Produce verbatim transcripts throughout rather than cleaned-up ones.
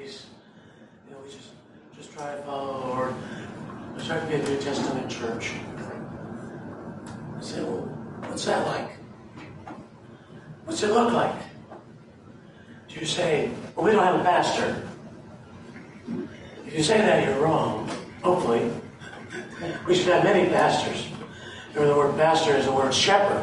days, you know, we just, just try to follow the Lord. Let's try to be a New Testament church. I say, well, what's that like? What's it look like? Do you say, well, we don't have a pastor? If you say that, you're wrong. Hopefully. We should have many pastors. Remember, the word pastor is the word shepherd.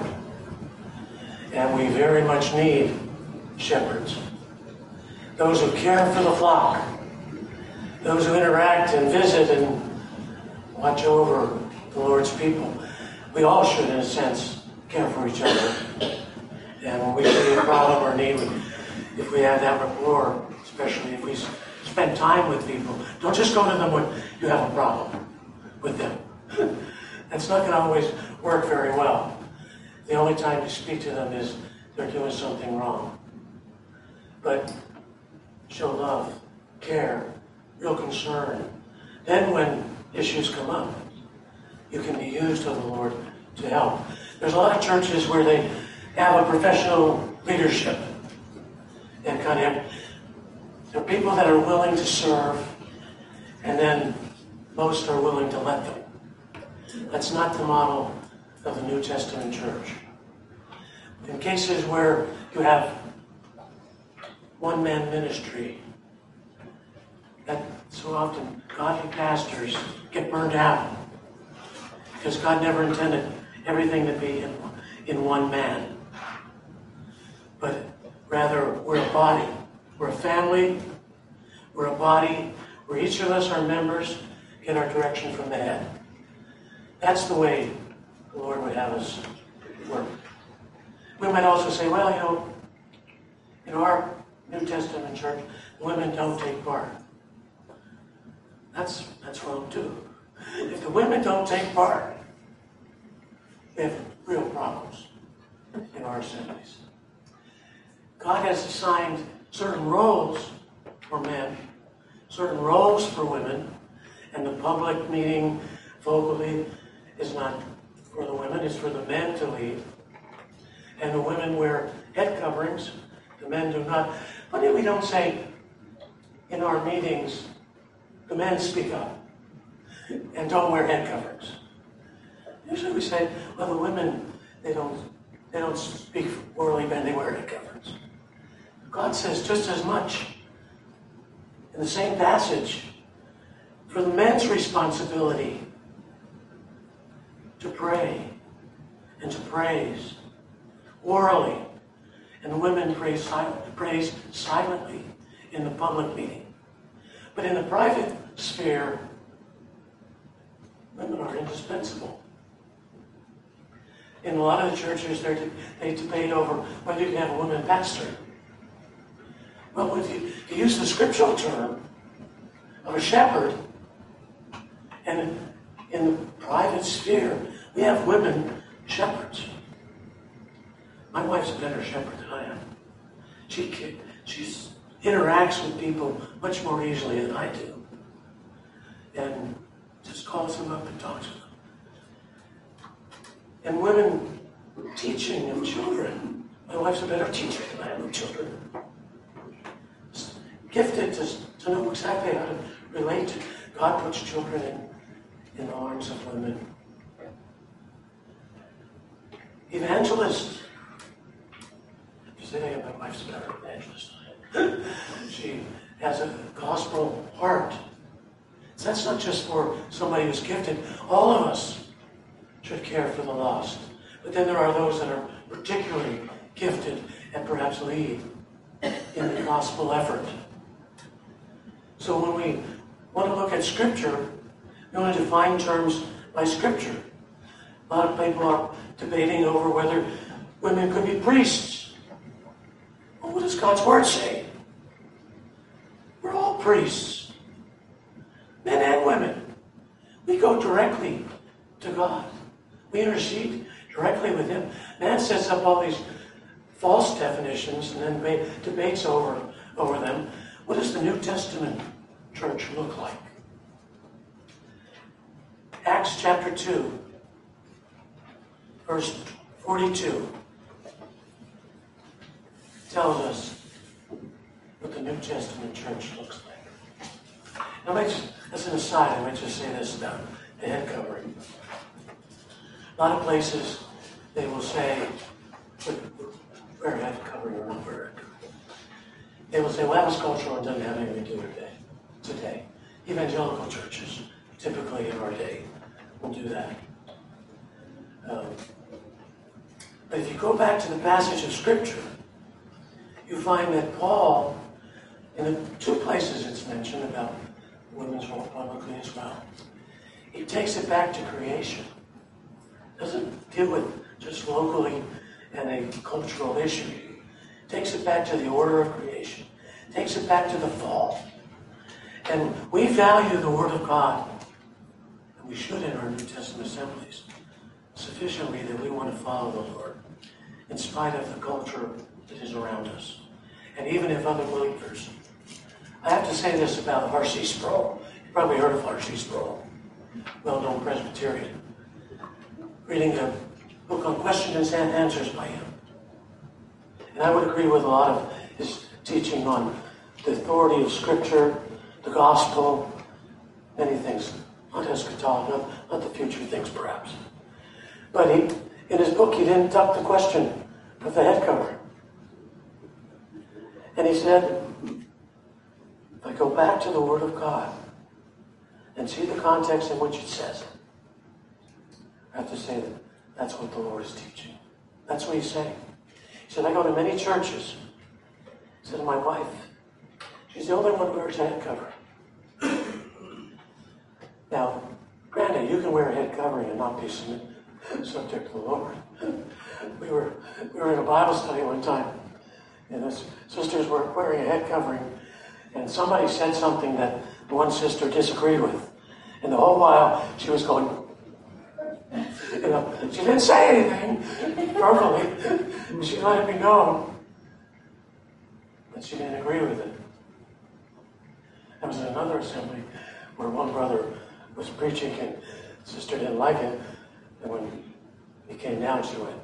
And we very much need shepherds. Those who care for the flock. Those who interact and visit and watch over the Lord's people. We all should, in a sense, care for each other. And when we see a problem or need, if we have that rapport, especially if we spend time with people, don't just go to them when you have a problem with them. That's not going to always work very well. The only time you speak to them is they're doing something wrong. But show love, care, real concern. Then when issues come up, you can be used of the Lord to help. There's a lot of churches where they have a professional leadership. And kind of, there are people that are willing to serve, and then most are willing to let them. That's not the model of the New Testament church. In cases where you have one-man ministry, that so often godly pastors get burned out because God never intended everything to be in, in one man. But rather, we're a body. We're a family. We're a body where each of us are members, get our direction from the head. That's the way the Lord would have us work. We might also say, well, you know, in our New Testament church, women don't take part. That's, that's wrong too. If the women don't take part, we have real problems in our assemblies. God has assigned certain roles for men, certain roles for women, and the public meeting vocally is not for the women, it's for the men to lead. And the women wear head coverings, the men do not. But if we don't say in our meetings, the men speak up and don't wear head coverings. Usually we say, well, the women, they don't, they don't speak orally, men, they wear head coverings. God says just as much in the same passage for the men's responsibility to pray and to praise orally, and the women praise, silent, praise silently in the public meeting. But in the private sphere, women are indispensable. In a lot of the churches, they debate over whether you can have a woman pastor. Well, if you, if you use the scriptural term of a shepherd, and in the private sphere, we have women shepherds. My wife's a better shepherd than I am. She she interacts with people much more easily than I do, and just calls them up and talks to them. And women teaching of children. My wife's a better teacher than I am of children. Gifted to, to know exactly how to relate to. God puts children in, in the arms of women. Evangelist. You say, my wife's a better evangelist than I am. She has a gospel heart. So that's not just for somebody who's gifted. All of us should care for the lost. But then there are those that are particularly gifted and perhaps lead in the gospel effort. So when we want to look at Scripture, we want to define terms by Scripture. A lot of people are debating over whether women could be priests. Well, what does God's Word say? We're all priests. Men and women. We go directly to God. We intercede directly with Him. Man sets up all these false definitions and then debates over, over them. What does the New Testament church look like? Acts chapter two, verse forty-two, tells us what the New Testament church looks like. I might just, as an aside, I might just say this about the head covering. A lot of places, they will say, wear a head covering or not wear it. They will say, well, that was cultural and doesn't have anything to do with it today. Evangelical churches, typically in our day, will do that. Um, but if you go back to the passage of Scripture, you find that Paul, in the two places it's mentioned about women's role publicly as well, he takes it back to creation. Doesn't deal with just locally and a cultural issue. Takes it back to the order of creation. Takes it back to the fall. And we value the Word of God, and we should in our New Testament assemblies, sufficiently that we want to follow the Lord, in spite of the culture that is around us. And even if other believers. I have to say this about R C Sproul. You've probably heard of R C Sproul, well-known Presbyterian. Reading a book on questions and answers by him. And I would agree with a lot of his teaching on the authority of Scripture, the gospel, many things. Not eschatology, not, not the future things perhaps. But he, in his book, he didn't duck the question of the head covering. And he said, if I go back to the Word of God and see the context in which it says it, I have to say that that's what the Lord is teaching. That's what he's saying. He said, I go to many churches. He said, my wife, she's the only one who wears a head covering. Now, granted, you can wear a head covering and not be subject to the Lord. We were, we were in a Bible study one time, and the sisters were wearing a head covering, and somebody said something that the one sister disagreed with. And the whole while, she was going, you know, she didn't say anything verbally. She let it be known, but she didn't agree with it. There was another assembly where one brother was preaching and the sister didn't like it, and when he came down, she went,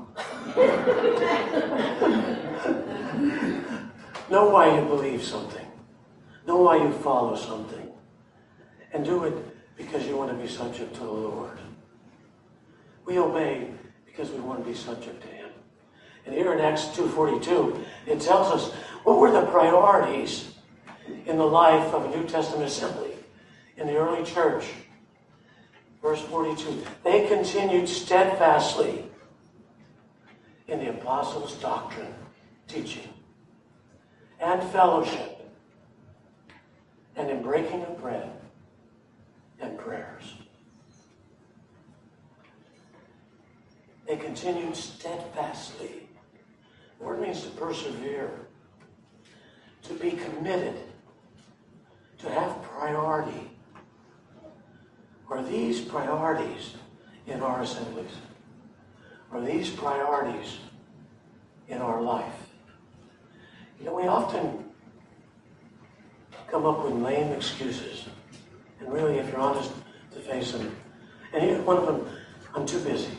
know why you believe something. Know why you follow something. And do it because you want to be subject to the Lord. We obey because we want to be subject to Him. And here in Acts two forty-two, it tells us what were the priorities in the life of a New Testament assembly in the early church. Verse forty-two, they continued steadfastly in the apostles' doctrine, teaching, and fellowship, and in breaking of bread and prayers. They continued steadfastly. The word means to persevere, to be committed, to have priority. Are these priorities in our assemblies? Are these priorities in our life? You know, we often come up with lame excuses. And really, if you're honest to face them, and here, one of them, I'm too busy.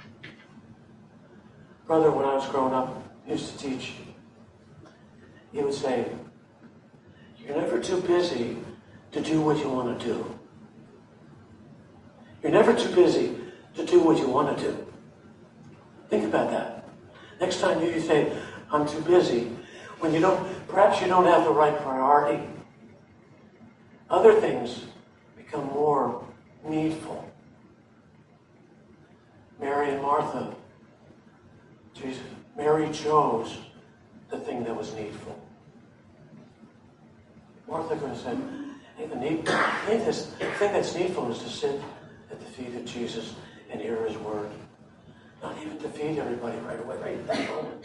Brother, when I was growing up, used to teach. He would say, you're never too busy to do what you want to do. You're never too busy to do what you want to do. Think about that. Next time you say, I'm too busy, when you don't, perhaps you don't have the right priority. Other things become more needful. Mary and Martha, Jesus, Mary chose the thing that was needful. Martha could have said, hey, the, need, hey, this thing that's needful is to sit at the feet of Jesus and hear His word. Not even to feed everybody right away, right at that moment.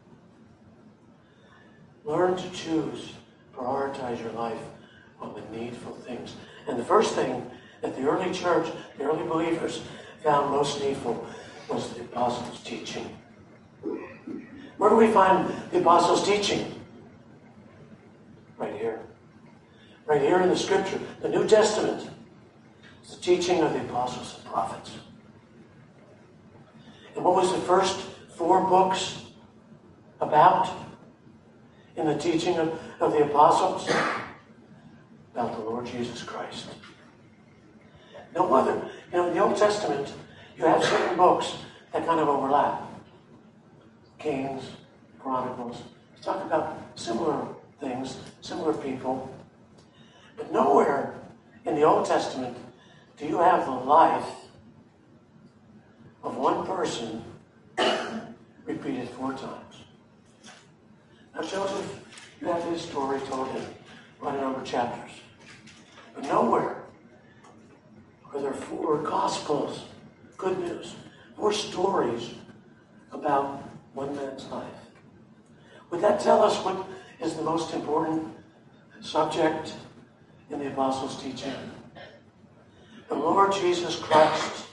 Learn to choose, prioritize your life on the needful things. And the first thing that the early church, the early believers, found most needful was the apostles' teaching. Where do we find the apostles' teaching? Right here. Right here in the Scripture, the New Testament. It's the teaching of the apostles and prophets. And what was the first four books about in the teaching of, of the apostles? about the Lord Jesus Christ. No other, you know, in the Old Testament, you have certain books that kind of overlap. Kings, Chronicles, you talk about similar things, similar people. But nowhere in the Old Testament do you have the life of one person repeated four times. Now Joseph, you have his story told in running over chapters. But nowhere are there four Gospels, good news, four stories about one man's life. Would that tell us what is the most important subject in the Apostles' teaching? The Lord Jesus Christ,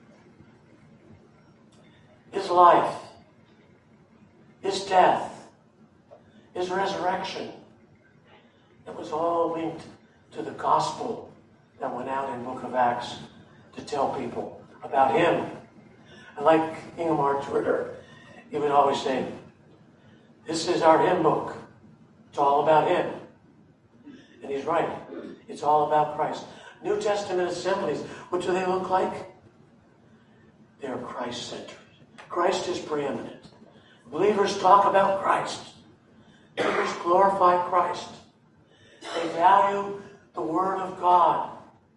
his life, his death, his resurrection. It was all linked to the gospel that went out in the book of Acts to tell people about him. And like Ingemar Twitter, he would always say, this is our hymn book. It's all about him. And he's right. It's all about Christ. New Testament assemblies, what do they look like? They're Christ-centered. Christ is preeminent. Believers talk about Christ. Believers glorify Christ. They value the Word of God.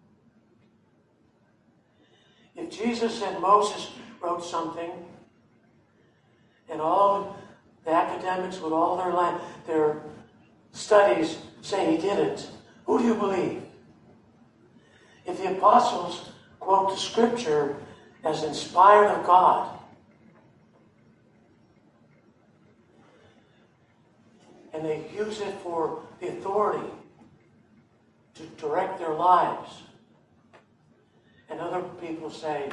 If Jesus and Moses wrote something, and all the academics with all their land, their studies say he didn't, who do you believe? If the apostles quote the Scripture as inspired of God, and they use it for the authority to direct their lives, and other people say,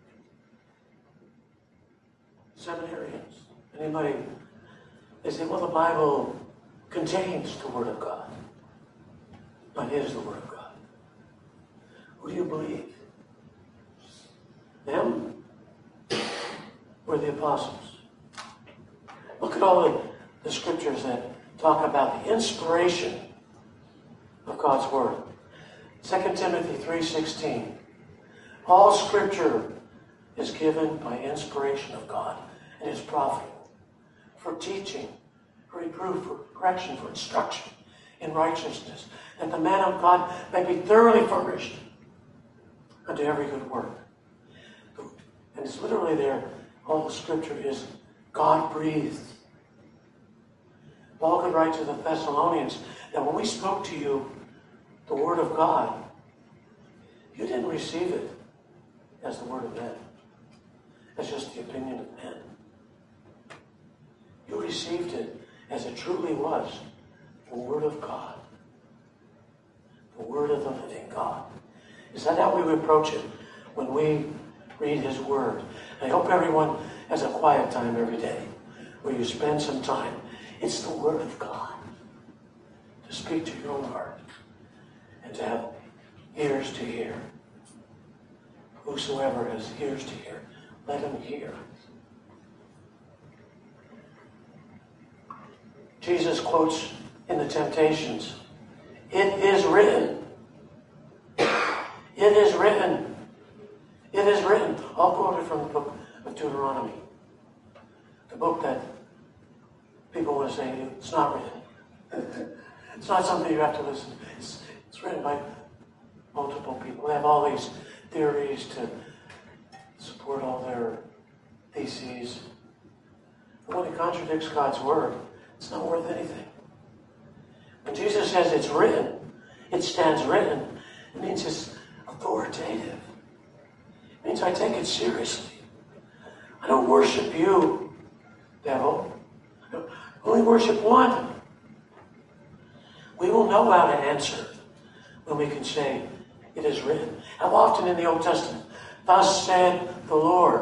seminarians, anybody, they say, well, the Bible contains the Word of God, but is the Word of God. Who do you believe? Them or the apostles? Look at all the, the scriptures that talk about the inspiration of God's Word. Second Timothy three sixteen. All scripture is given by inspiration of God and is profitable for teaching, for reproof, for correction, for instruction in righteousness, that the man of God may be thoroughly furnished unto every good work. And it's literally there, all the scripture is God-breathed. Paul could write to the Thessalonians that when we spoke to you the Word of God, you didn't receive it as the word of men, as just the opinion of men. You received it as it truly was, the Word of God, the Word of the living God. Is that how we approach it when we read His Word? And I hope everyone has a quiet time every day where you spend some time. It's the Word of God to speak to your own heart and to have ears to hear. Whosoever has ears to hear, let him hear. Jesus quotes in the Temptations, it is written. It is written. It is written. I'll quote it from the book of Deuteronomy. The book that people want to say, it's not written. It's not something you have to listen to. It's, it's written by multiple people. They have all these theories to support all their theses. But when it contradicts God's Word, it's not worth anything. When Jesus says it's written, it stands written, it means it's authoritative. It means I take it seriously. I don't worship you, devil. I only worship one. We will know how to answer when we can say, it is written. How often in the Old Testament, thus said the Lord.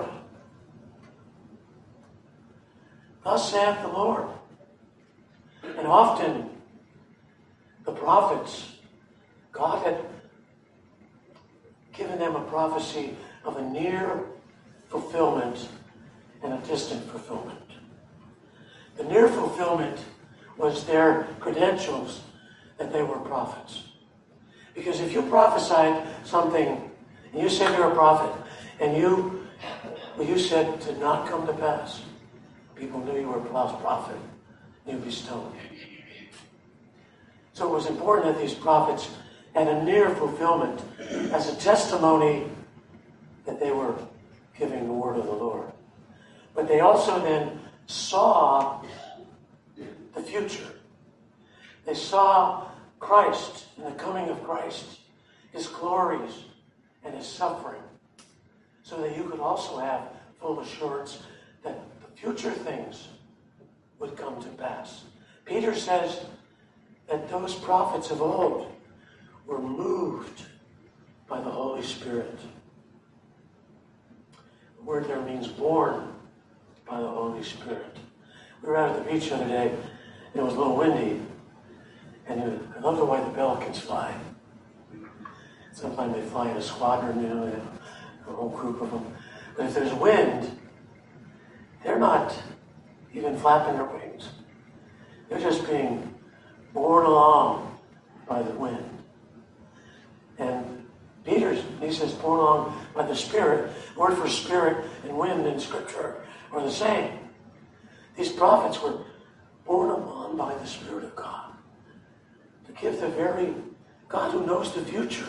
Thus saith the Lord. And often, the prophets, God had given them a prophecy of a near fulfillment and a distant fulfillment. The near fulfillment was their credentials that they were prophets. Because if you prophesied something, and you said you're a prophet, and you, well, you said to not come to pass, people knew you were a false prophet, you'd be stoned. So it was important that these prophets had a near fulfillment as a testimony that they were giving the word of the Lord. But they also then saw the future. They saw Christ and the coming of Christ, his glories and his suffering, so that you could also have full assurance that the future things would come to pass. Peter says that those prophets of old were moved by the Holy Spirit. The word there means born by the Holy Spirit. We were out at the beach the other day, and it was a little windy, and I love the way the pelicans fly. Sometimes they fly in a squadron, you know, they have a whole group of them. But if there's wind, they're not even flapping their wings. They're just being borne along by the wind. And Peter, he says, borne along by the Spirit. The word for spirit and wind in Scripture are the same. These prophets were borne along by the Spirit of God to give the very God who knows the future,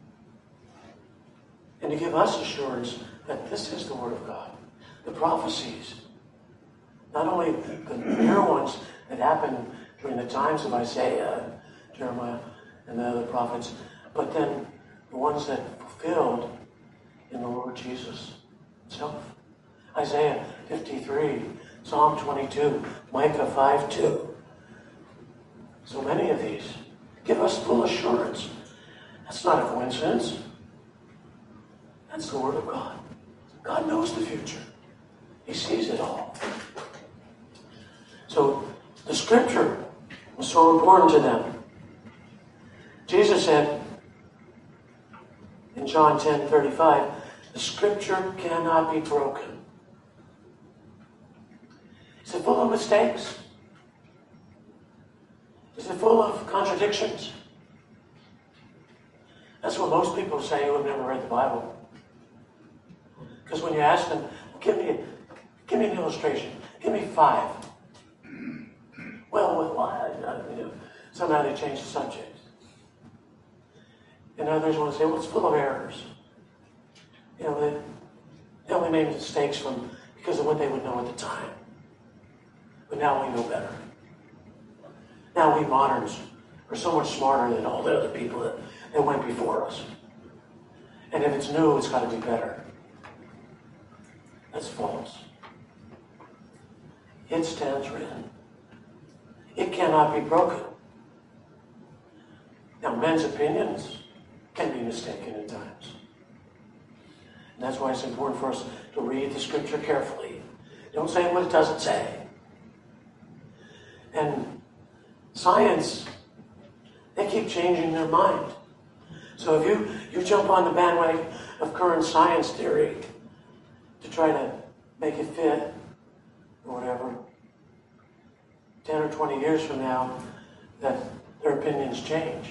and to give us assurance that this is the Word of God. The prophecies, not only the near ones that happened during the times of Isaiah, Jeremiah, and the other prophets, but then the ones that fulfilled in the Lord Jesus himself. Isaiah fifty-three, Psalm twenty-two, Micah five two. So many of these give us full assurance. That's not a coincidence. That's the Word of God. God knows the future. He sees it all. So the Scripture was so important to them. Jesus said in John ten thirty-five, the Scripture cannot be broken. Is it full of mistakes? Is it full of contradictions? That's what most people say who have never read the Bible. Because when you ask them, give me, give me an illustration. Give me five. Well, with what? You know, somehow they change the subject. And others want to say, well, it's full of errors. You know, they, they only made mistakes from because of what they would know at the time. But now we know better. Now we moderns are so much smarter than all the other people that, that went before us. And if it's new, it's got to be better. That's false. It stands written. It cannot be broken. Now, men's opinions can be mistaken at times. And that's why it's important for us to read the Scripture carefully. Don't say what it doesn't say. And science, they keep changing their mind. So if you, you jump on the bandwagon of current science theory to try to make it fit or whatever, ten or twenty years from now, that their opinions change.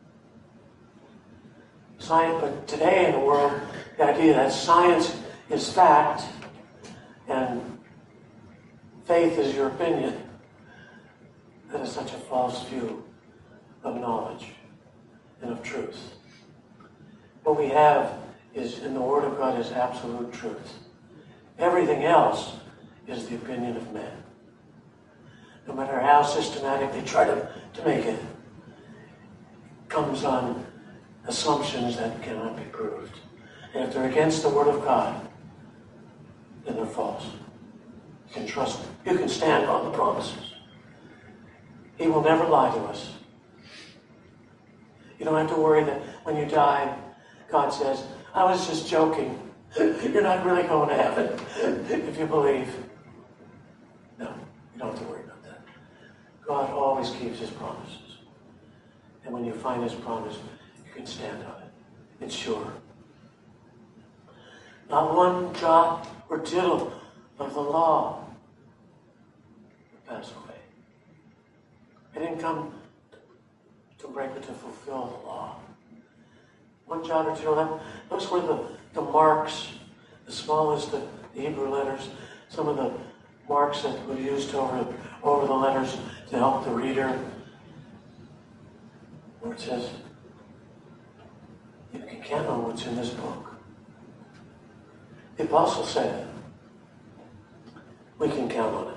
Science, but today in the world, the idea that science is fact and faith is your opinion, that is such a false view of knowledge and of truth. What we have is, in the Word of God, is absolute truth. Everything else is the opinion of men. No matter how systematic they try to, to make it, it comes on assumptions that cannot be proved. And if they're against the Word of God, then they're false. You can trust them. You can stand on the promises. He will never lie to us. You don't have to worry that when you die, God says, I was just joking. You're not really going to heaven if you believe. No, you don't have to worry about that. God always keeps His promises. And when you find His promise, you can stand on it. It's sure. Not one jot or tittle of the law will pass away. I didn't come to break but to fulfill the law. one jot or two. That, those were the, the marks, the smallest, the, the Hebrew letters, some of the marks that were used over, over the letters to help the reader. Where it says, you can count on what's in this book. The apostle said, we can count on it.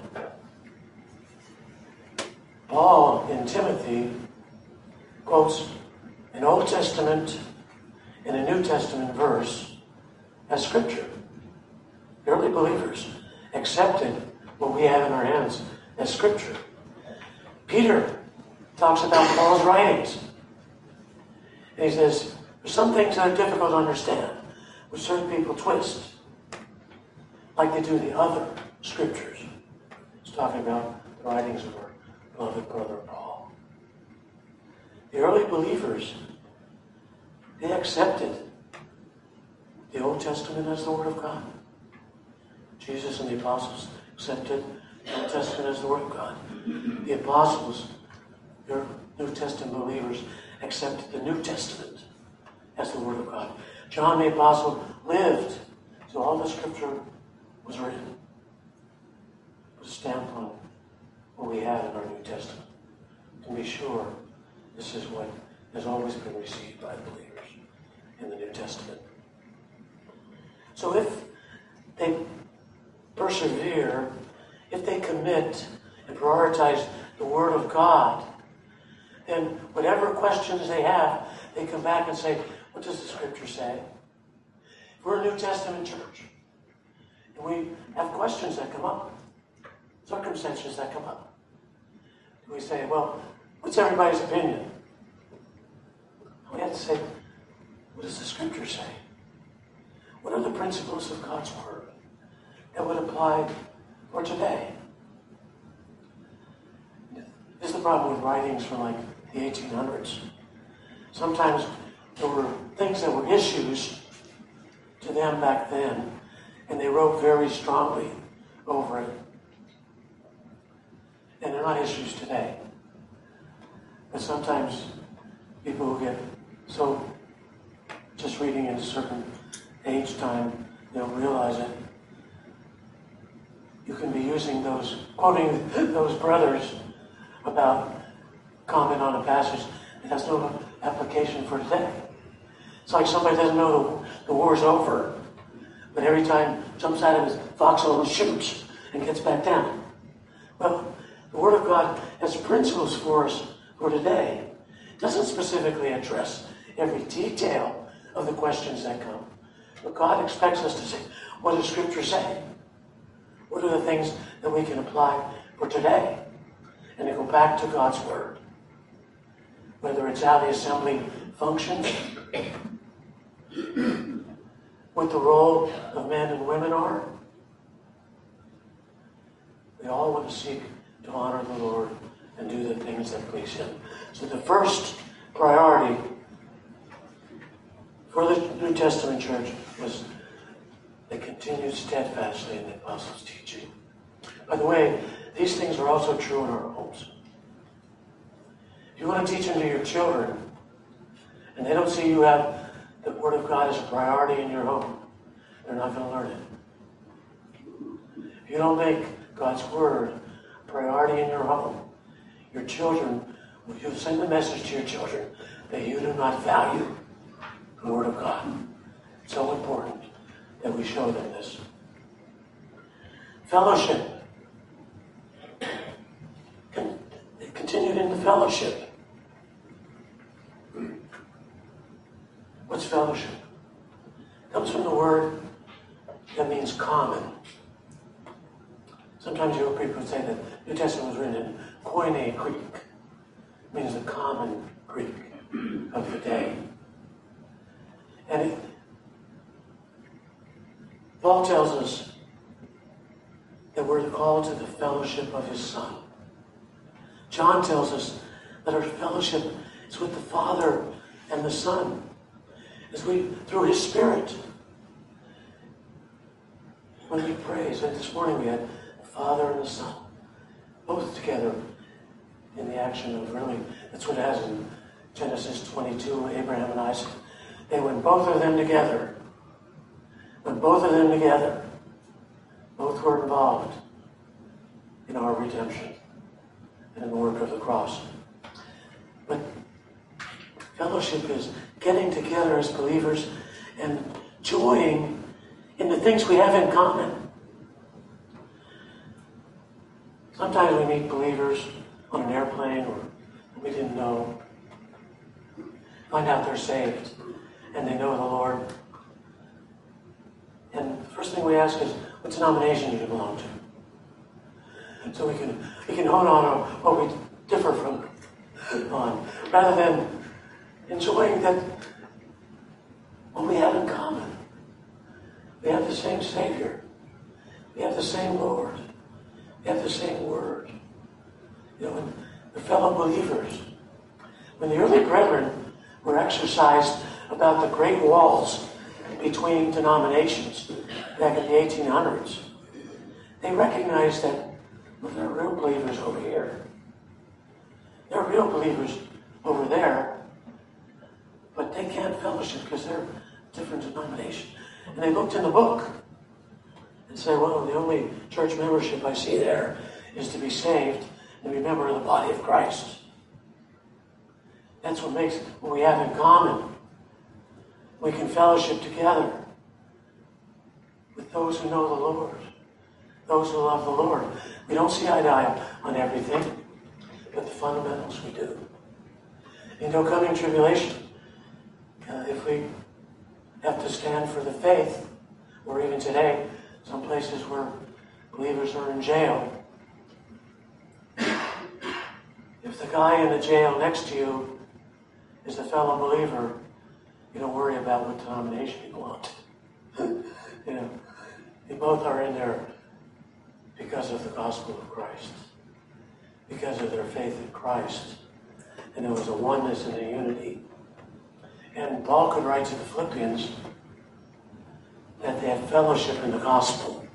Paul in Timothy quotes an Old Testament and a New Testament verse as scripture. The early believers accepted what we have in our hands as scripture. Peter talks about Paul's writings. And he says, there's some things that are difficult to understand, which certain people twist, like they do the other scriptures. He's talking about the writings of our beloved brother Paul. The early believers, they accepted the Old Testament as the Word of God. Jesus and the apostles accepted the Old Testament as the Word of God. The apostles, your New Testament believers, accepted the New Testament as the Word of God. John the apostle lived, so all the scripture was written. Put a stamp on what we have in our New Testament. To be sure, this is what has always been received by believers in the New Testament. So if they persevere, if they commit and prioritize the Word of God, then whatever questions they have, they come back and say, what does the Scripture say? If we're a New Testament church, and we have questions that come up, circumstances that come up, we say, well, what's everybody's opinion? We have to say, what does the Scripture say? What are the principles of God's Word that would apply for today? This is the problem with writings from like the eighteen hundreds. Sometimes there were things that were issues to them back then, and they wrote very strongly over it. And they're not issues today. But sometimes people who get so just reading in a certain age time, they'll realize it. You can be using those, quoting those brothers about comment on a passage that has no application for today. It's like somebody doesn't know the, the war's over, but every time jumps out of his foxhole and shoots and gets back down. Well, the Word of God has principles for us for today. It doesn't specifically address every detail of the questions that come. But God expects us to say, what does Scripture say? What are the things that we can apply for today? And to go back to God's Word. Whether it's how the assembly functions, what the role of men and women are. We all want to seek to honor the Lord and do the things that please Him. So the first priority for the New Testament church was they continued steadfastly in the apostles' teaching. By the way, these things are also true in our homes. If you want to teach them to your children, and they don't see you have the Word of God as a priority in your home, they're not going to learn it. If you don't make God's Word a priority in your home, your children, you'll send a message to your children that you do not value the Word of God. It's so important that we show them this. Fellowship. They continued in the fellowship. What's fellowship? It comes from the word that means common. Sometimes you hear people say that the New Testament was written in Koine Greek. It means the common Greek of the day. And it, Paul tells us that we're called to the fellowship of His Son. John tells us that our fellowship is with the Father and the Son, as we, through His Spirit. When we pray, so this morning we had the Father and the Son, both together in the action of really, that's what it has in Genesis twenty-two, Abraham and Isaac They when both of them together, when both of them together, both were involved in our redemption and in the work of the cross. But fellowship is getting together as believers and joying in the things we have in common. Sometimes we meet believers on an airplane or we didn't know, find out they're saved and they know the Lord. And the first thing we ask is, what denomination do you belong to? So we can we can hone on what we differ from on, rather than enjoying that what we have in common. We have the same Savior. We have the same Lord. We have the same Word. You know, when the fellow believers, when the early brethren were exercised about the great walls between denominations back in the eighteen hundreds, they recognized that, well, there are real believers over here. There are real believers over there, but they can't fellowship because they're a different denomination. And they looked in the book and said, well, the only church membership I see there is to be saved and be a member of the body of Christ. That's what makes what we have in common. We can fellowship together with those who know the Lord, those who love the Lord. We don't see eye to eye on everything, but the fundamentals we do. In no coming tribulation, uh, if we have to stand for the faith, or even today, some places where believers are in jail, if the guy in the jail next to you is a fellow believer, you don't worry about what denomination you belong to. You know, they both are in there because of the gospel of Christ, because of their faith in Christ. And there was a oneness and a unity. And Paul could write to the Philippians that they had fellowship in the gospel.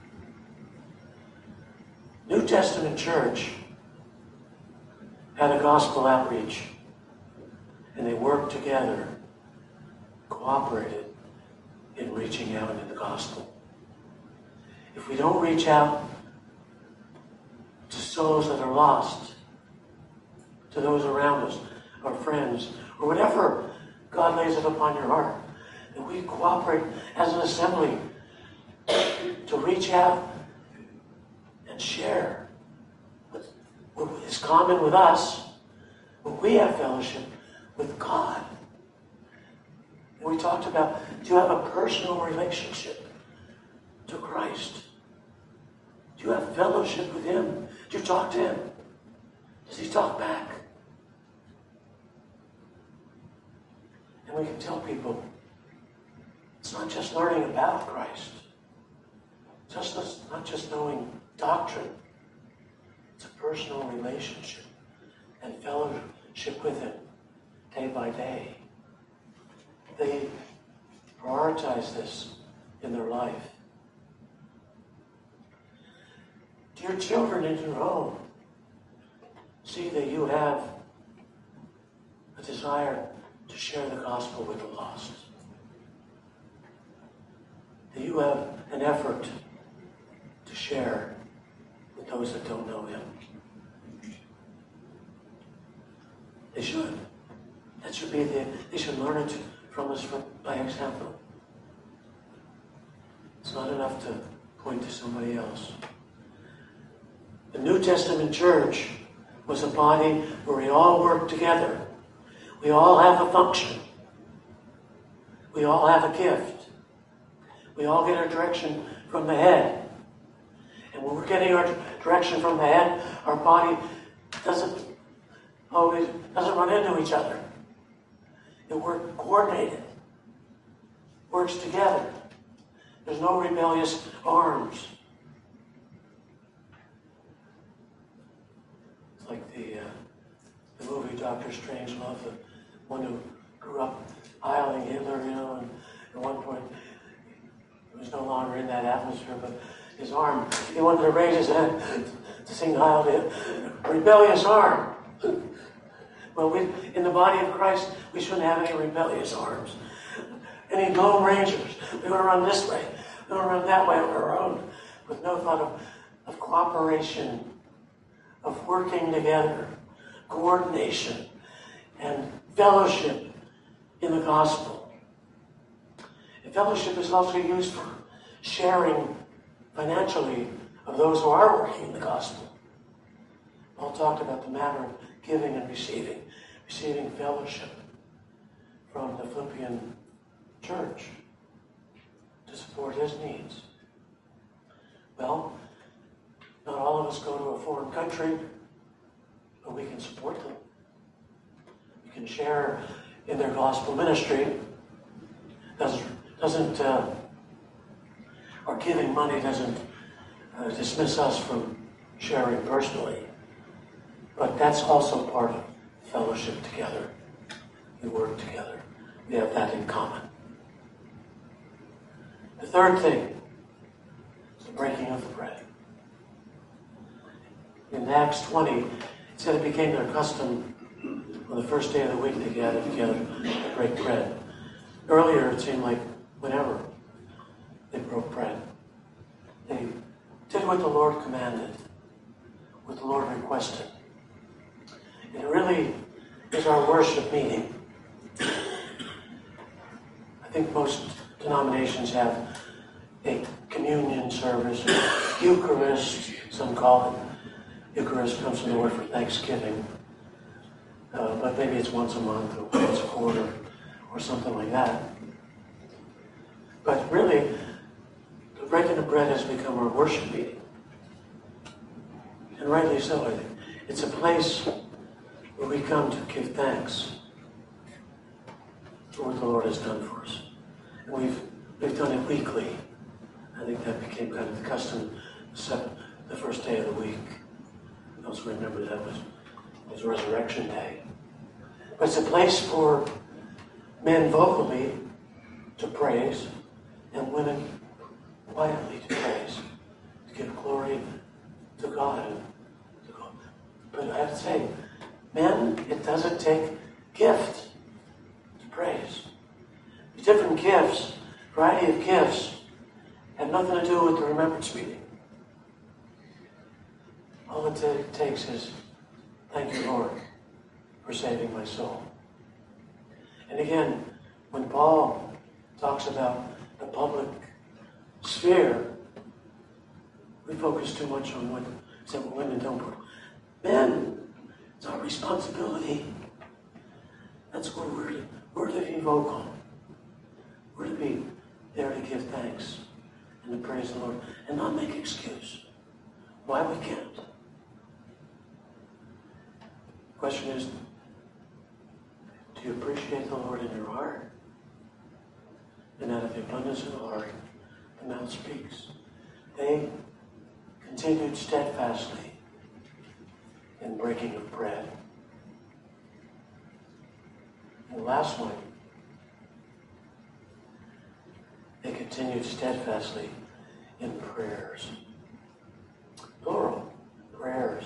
New Testament church had a gospel outreach, and they worked together, cooperated in reaching out in the gospel. If we don't reach out to souls that are lost, to those around us, our friends, or whatever God lays it upon your heart, that we cooperate as an assembly to reach out and share what is common with us, but we have fellowship with God. And we talked about, do you have a personal relationship to Christ? Do you have fellowship with Him? Do you talk to Him? Does He talk back? And we can tell people, it's not just learning about Christ. It's just not just knowing doctrine. It's a personal relationship and fellowship with Him day by day. They prioritize this in their life. Dear children in your home, see that you have a desire to share the gospel with the lost. That you have an effort to share with those that don't know Him. They should. That should be the, they should learn it from us by example. It's not enough to point to somebody else. The New Testament church was a body where we all worked together. We all have a function. We all have a gift. We all get our direction from the head. And when we're getting our direction from the head, our body doesn't always doesn't run into each other. It works coordinated. Works together. There's no rebellious arms. It's like the uh, the movie Doctor Strangelove, the one who grew up piling Hitler, you know, and at one point he was no longer in that atmosphere, but his arm, he wanted to raise his hand to sing Heil to him. Rebellious arm. Well, we, in the body of Christ, we shouldn't have any rebellious arms. any Lone Rangers. We want to run this way. We want to run that way on our own, with no thought of, of cooperation, of working together, coordination, and fellowship in the gospel. And fellowship is also used for sharing financially of those who are working in the gospel. Paul talked about the matter of giving and receiving, receiving fellowship from the Philippian church to support his needs. Well, not all of us go to a foreign country, but we can support them. We can share in their gospel ministry. Doesn't, doesn't uh, our giving money doesn't uh, dismiss us from sharing personally. But that's also part of fellowship together. We work together. We have that in common. The third thing is the breaking of the bread. In Acts twenty, it said it became their custom on the first day of the week to gather together to break bread. Earlier, it seemed like whenever they broke bread, they did what the Lord commanded, what the Lord requested. It really is our worship meeting. I think most denominations have a communion service, or Eucharist, some call it. Eucharist comes from the word for Thanksgiving. Uh, but maybe it's once a month or once a quarter or something like that. But really, the breaking of bread has become our worship meeting. And rightly so, I think. It's a place where we come to give thanks for what the Lord has done for us. And we've we've done it weekly. I think that became kind of the custom the, seventh, the first day of the week. I also remember that was, was Resurrection Day. But it's a place for men vocally to praise and women quietly to praise, to give glory to God. To God. But I have to say, men, it doesn't take gift to praise. The different gifts, variety of gifts, have nothing to do with the remembrance meeting. All it t- takes is, thank you, Lord, for saving my soul. And again, when Paul talks about the public sphere, we focus too much on what, except what women don't. Men, it's our responsibility. That's where we're to, we're to be vocal. We're to be there to give thanks and to praise the Lord and not make excuse why we can't. The question is, do you appreciate the Lord in your heart? And out of the abundance of the heart, the mouth speaks. They continued steadfastly in breaking of bread. And the last one, they continued steadfastly in prayers. Plural, prayers.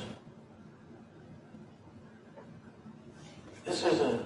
This is a,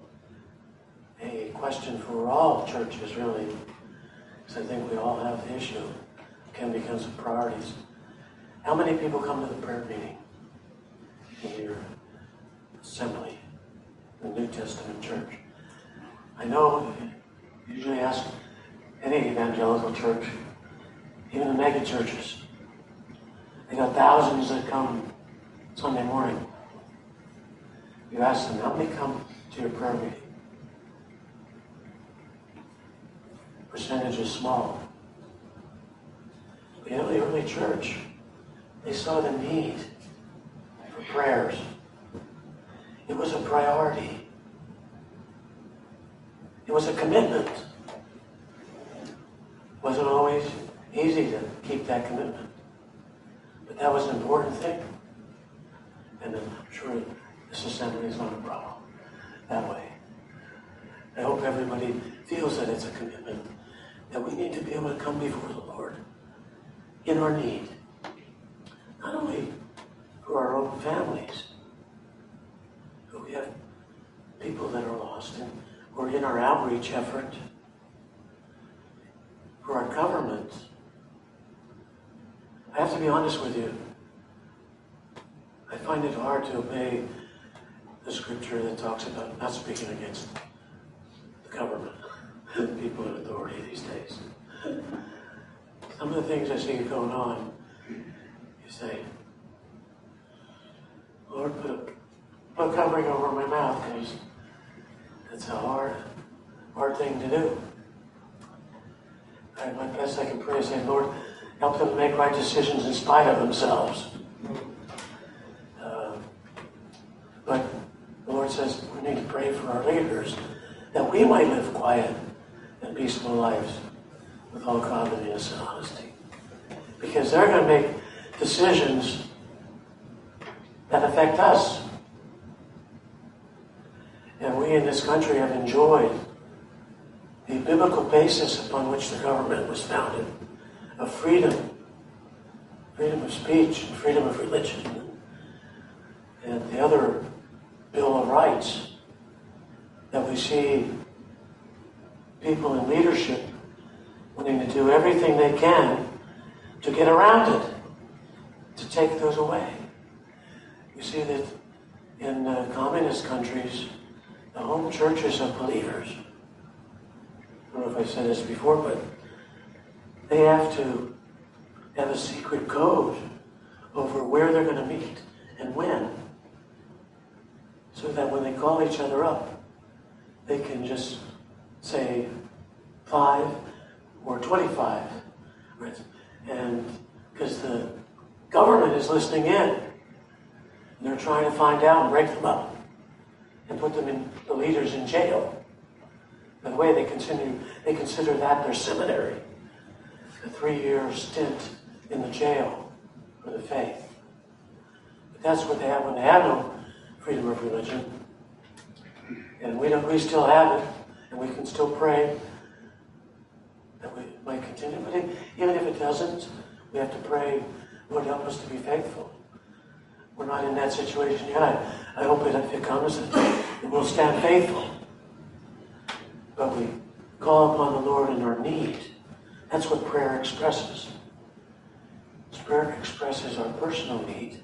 a question for all churches, really, because I think we all have the issue. Again, becomes of priorities. How many people come to the prayer meeting in your assembly, the New Testament church? I know you usually ask any evangelical church, even the mega churches. They got thousands that come Sunday morning. You ask them, how many come to your prayer meeting? Percentage is small. But you know, the early church, they saw the need for prayers. It was a priority. It was a commitment. It wasn't always easy to keep that commitment. But that was an important thing. And I'm sure this assembly is not a problem that way. I hope everybody feels that it's a commitment, that we need to be able to come before the Lord in our need. Not only for our own families, but we have people that are lost, and we're in our outreach effort. government, I have to be honest with you. I find it hard to obey the scripture that talks about not speaking against the government, people in authority these days. Some of the things I see going on, you say, Lord, put a, put a covering over my mouth, because it's a hard, hard thing to do. I, my best I can pray is say, Lord, help them to make right decisions in spite of themselves. Uh, but the Lord says we need to pray for our leaders, that we might live quiet and peaceful lives with all godliness and honesty. Because they're going to make decisions that affect us. And we in this country have enjoyed the biblical basis upon which the government was founded, of freedom, freedom of speech, and freedom of religion, and the other Bill of Rights that we see people in leadership wanting to do everything they can to get around it, to take those away. You see that in uh, communist countries, the home churches of believers, I don't know if I said this before, but they have to have a secret code over where they're going to meet and when, so that when they call each other up, they can just say five or twenty-five. Right? And because the government is listening in, and they're trying to find out and break them up and put them in, the leaders in jail. By the way, they continue, they consider that their seminary, a three-year stint in the jail for the faith. But that's what they have when they have no freedom of religion. And we don't, we still have it, and we can still pray that we might continue. But even if it doesn't, we have to pray, Lord, help us to be faithful. We're not in that situation yet. I, I hope that if it comes, it will stand faithful. But we call upon the Lord in our need. That's what prayer expresses. Prayer expresses our personal need,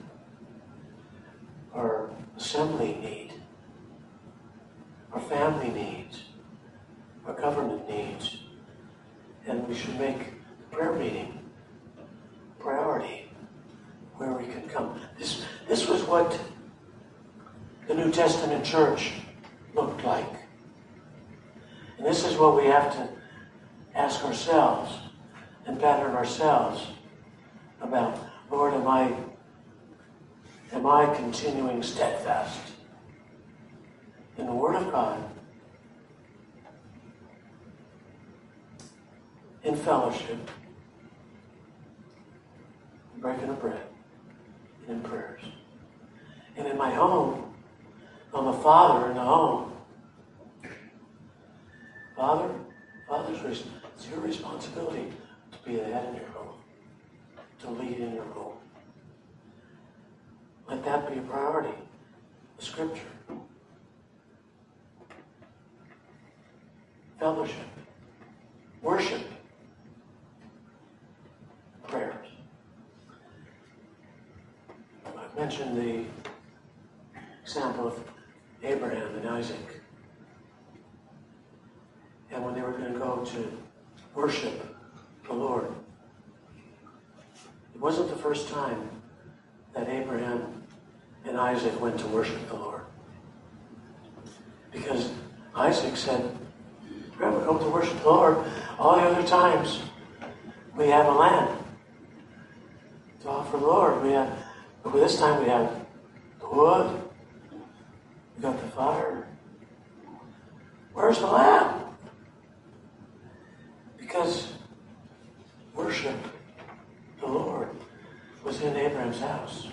our assembly need, our family needs, our government needs. And we should make the prayer meeting a priority where we can come. This, this was what the New Testament church looked like. And this is what we have to ask ourselves and pattern ourselves about. Lord, am I, am I continuing steadfast in the Word of God, in fellowship, in breaking of bread, and in prayers? And in my home, I'm a father in the home. Father, Father's, it's your responsibility to be the head in your home, to lead in your home. Let that be a priority. The Scripture. Fellowship. Worship. Prayers. I've mentioned the example of Abraham and Isaac. And when they were going to go to worship the Lord, it wasn't the first time that Abraham and Isaac went to worship the Lord. Because Isaac said, we're going to go to worship the Lord. All the other times, we have a lamb to offer the Lord. We have, but this time we have the wood. We got the fire. Where's the lamb? Because worship the Lord was in Abraham's house.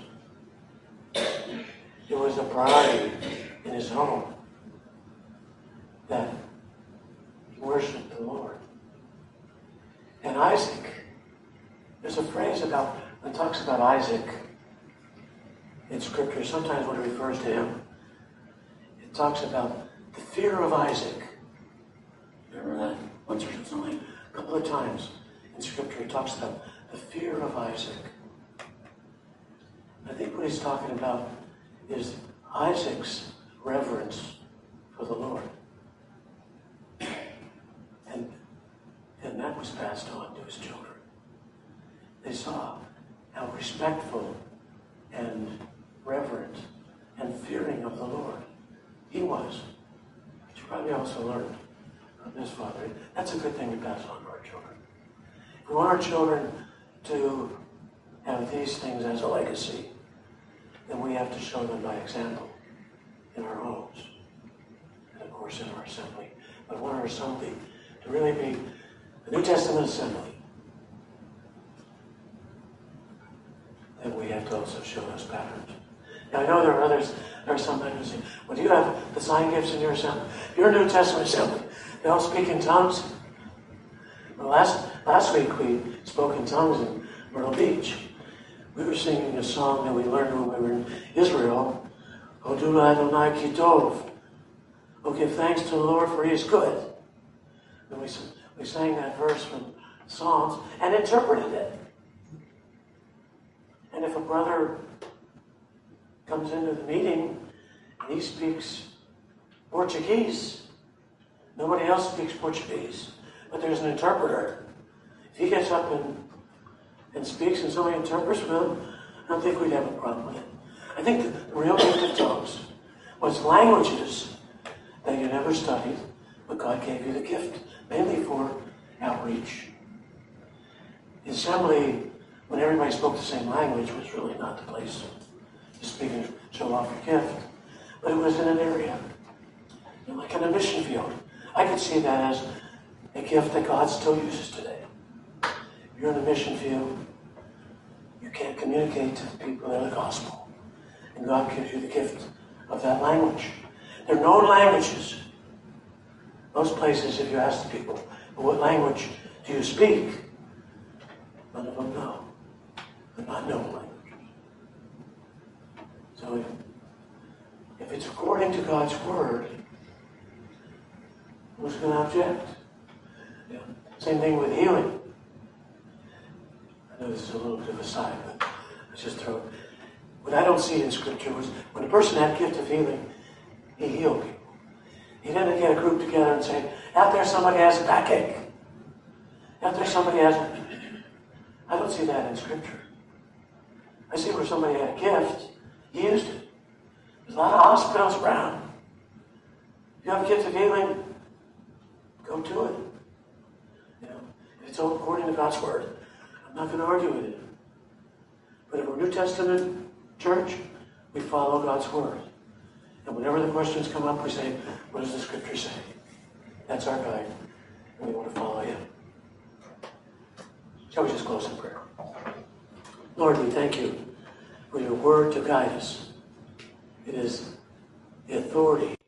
It was a priority in his home that he worshiped the Lord. And Isaac, there's a phrase about, when it talks about Isaac in Scripture, sometimes when it refers to him, it talks about the fear of Isaac. Remember that? Once or something, a couple of times in Scripture, he talks about the fear of Isaac. I think what he's talking about is Isaac's reverence for the Lord. And, and that was passed on to his children. They saw how respectful and reverent and fearing of the Lord he was. But you probably also learned from his father. That's a good thing to pass on to our children. If we want our children to have these things as a legacy, then we have to show them by example in our homes and, of course, in our assembly. But I want our assembly to really be a New Testament assembly. Then we have to also show those patterns. Now, I know there are others, there are some who say, well, do you have the sign gifts in your assembly? If you're a New Testament assembly, they all speak in tongues. Well, last, last week we spoke in tongues in Myrtle Beach. We were singing a song that we learned when we were in Israel. Odu Adonai Ki Tov. Oh, give thanks to the Lord for he is good. And we, we sang that verse from Psalms and interpreted it. And if a brother comes into the meeting and he speaks Portuguese, nobody else speaks Portuguese, but there's an interpreter. If he gets up and, and speaks and somebody interprets for him, I don't think we'd have a problem with it. I think the, the real gift of tongues was languages that you never studied, but God gave you the gift, mainly for outreach. The assembly, when everybody spoke the same language, was really not the place to speak and show off your gift. But it was in an area, you know, like in a mission field. I could see that as a gift that God still uses today. If you're in a mission field, you can't communicate to the people in the gospel. And God gives you the gift of that language. They're known languages. Most places, if you ask the people, well, what language do you speak? None of them know. They're not known languages. So if, if it's according to God's word, who's going to object? Yeah. Same thing with healing. I know this is a little bit of a side, but let's just throw it. What I don't see in Scripture was when a person had a gift of healing, he healed people. He didn't get a group together and say, out there somebody has a backache. Out there somebody has a... I don't see that in Scripture. I see where somebody had a gift, he used it. There's a lot of hospitals around. If you have a gift of healing, go to it. You know, if it's according to God's word, I'm not going to argue with it. But if we're New Testament church, we follow God's word. And whenever the questions come up, we say, what does the Scripture say? That's our guide. And we want to follow him. Shall we just close in prayer? Lord, we thank you for your word to guide us. It is the authority